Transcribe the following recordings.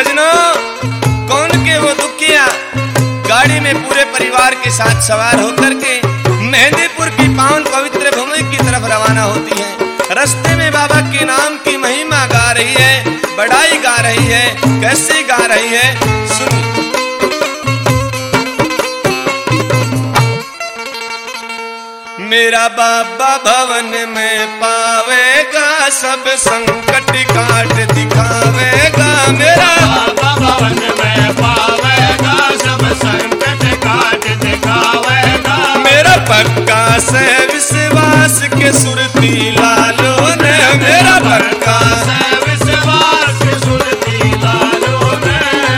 सजनों, कौन के वो दुखिया गाड़ी में पूरे परिवार के साथ सवार होकर के मेहंदीपुर की पावन पवित्र भूमि की तरफ रवाना होती है। रास्ते में बाबा के नाम की महिमा गा रही है, बड़ाई गा रही है। कैसे गा रही है सुनिए। मेरा बाबा भवन में पावेगा, सब संकट काट दिखावेगा। मेरा बाबा भवन में पावेगा, सब संकट काट दिखावेगा। मेरा पक्का से विश्वास के सुरती लालो ने, मेरा पक्का से विश्वास के सुरती लालो ने।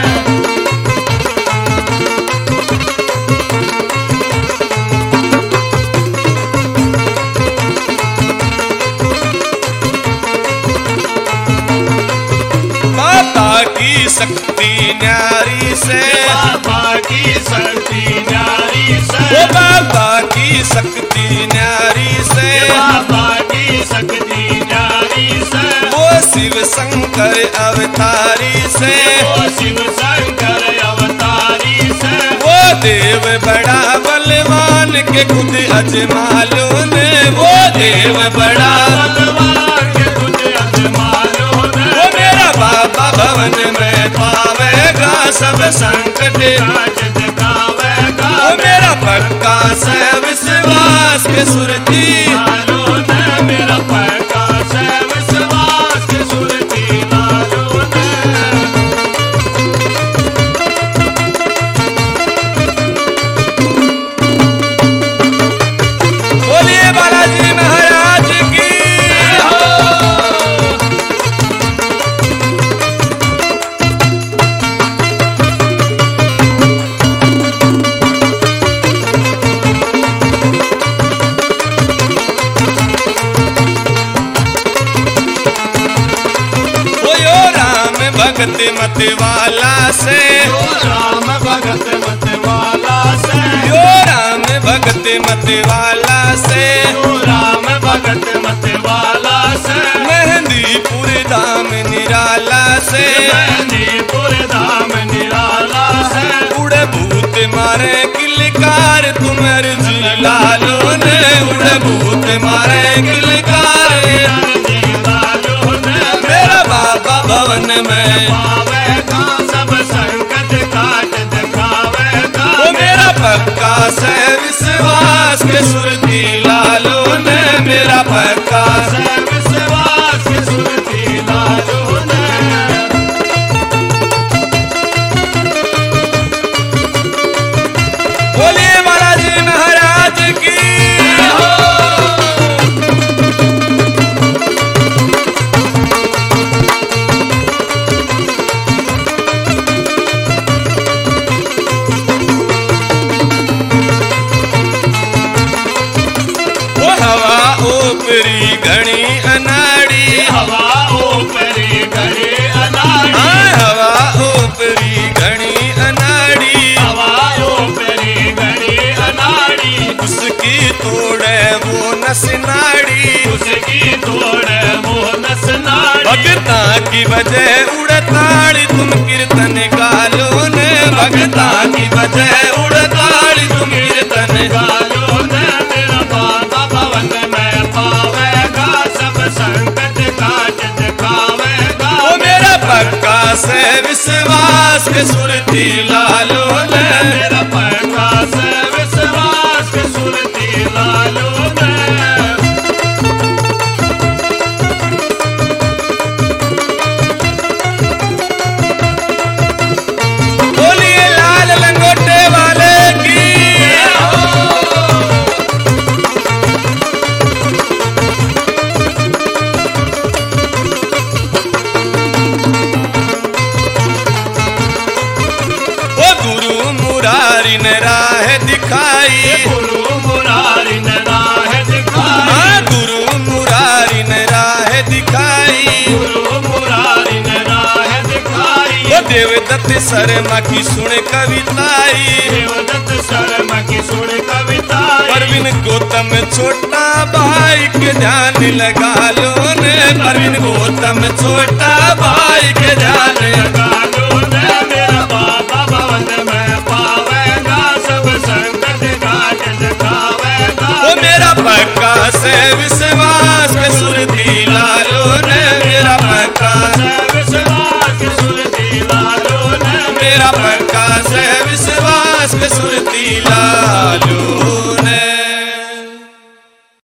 बाबा की शक्ति न्यारी से, बाबा की शक्ति न्यारी से, ओ बाबा की शक्ति न्यारी से, बाबा की शक्ति न्यारी से, वो शिव शंकर अवतारी से, वो शिव शंकर अवतारी से, वो देव बड़ा बलवान के खुद अजमालो ने, वो देव बड़ा बलवान के खुद अजमालो ने। वो मेरा बाबा भवन में पावेगा, सब संकट काट दिखावेगा। वो मेरा पक्का से विश्वास के सुरती लालो ने, मेरा पक्का से विश्वास के सुरती लालो ने। बोलिए बालाजी महाराज की। ओ यो राम भगत मत वाला से, जो राम भगत मत वाला से, यो राम भगत मत वाला से, जो राम भगत मत वाला से, मेहंदीपुर धाम निराला से, मेहंदीपुर धाम निराला से, उड़ भूत मारे किलकार तुमर जी लालो ने, उड़ भूत मारे किलकार जी लालो ने। मेरा बाबा भवन में, पावेगा, सब संकट काट दिखावेगा। वो मेरा पक्का से विश्वास के सुरती लालो ने, मेरा पक्का से। से विश्वास के सुरती लालो ने। बोलिए बालाजी महाराज की। वो हवा ऊपरी घनी अनाड़ी, हवा ऊपरी घड़ी अनाड़ी, हाँ हवा ऊपरी घनी अनाड़ी, हवा ऊपरी घड़ी अनाड़ी, उसकी तोड़े वो नस नाड़ी, उसकी तोड़ वो नस नाड़ी। भगता की वजह उड़ताड़ी तुम कीर्तन गालो ने, भगता की वजह उड़ताड़ी तुम कीर्तन गालो ने। मेरा बाबा भवन में पावेगा, सब संकट काट दिखावेगा। वो मेरा पक्का से विश्वास के सुरती लालो ने, मेरा पक्का से विश्वास के सुरती लालो ने। बोलिए लाल लंगोटे वाले की। वो गुरु मुरारी ने राह दिखाई, गुरु मुरारी ने राह दिखाई, हाँ गुरु मुरारी ने राह दिखाई। गुरु मुरारी ने राह दिखाई। वो देवदत्त शर्मा की सुन कविताई, देवदत्त शर्मा की सुन कविता। परवीन गौतम छोटा भाई के ध्यान लगा लो ने, परवीन गौतम छोटा भाई के ध्यान लगा लो मेरा पक्का से विश्वास के सुरती लालू